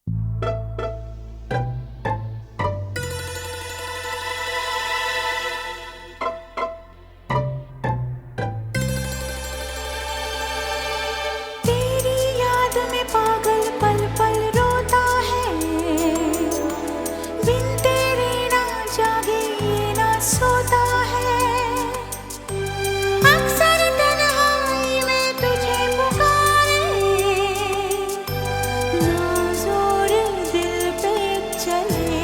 तेरी याद में पागल पल पल रोता है, बिन तेरे ना जागे ये ना सोता है। अक्सर तन्हाई में तुझे पुकारे, ना जोर दिल पे चले।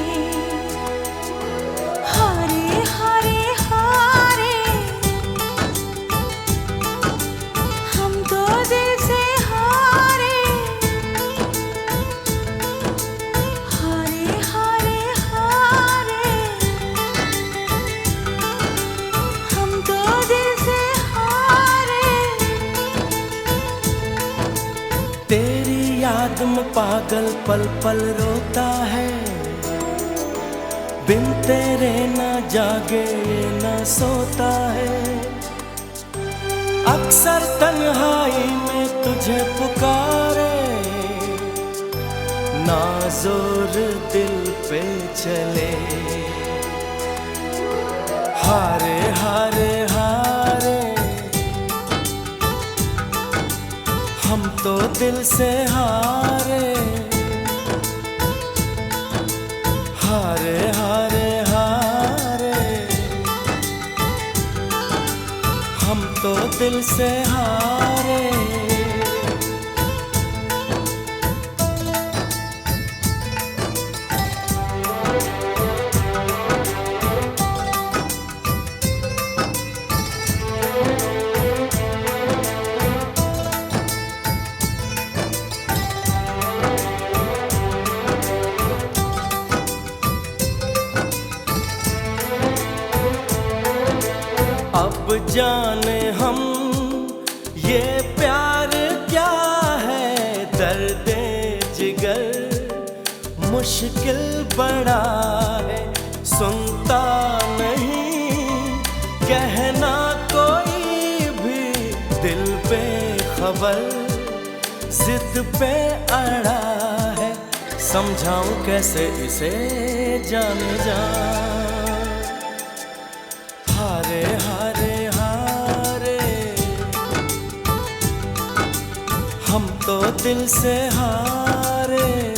हारे हारे हारे हम तो दिल से हारे। हारे हारे हारे हम तो दिल से हारे। तेरी याद में पागल पल पल रोता है, बिन तेरे ना जागे ना सोता है। अक्सर तन्हाई में तुझे पुकारे, ना जोर दिल पे चले। हारे हारे हारे हम तो दिल से हारे। हारे हारे हारे हम तो दिल से हारे। अब जाने हम ये प्यार क्या है, दर्दे जिगर मुश्किल बड़ा है। सुनता नहीं कहना कोई भी, दिल पे खबर जिद पे अड़ा है। समझाऊं कैसे इसे जाने जा। हारे हारे हारे हम तो दिल से हारे।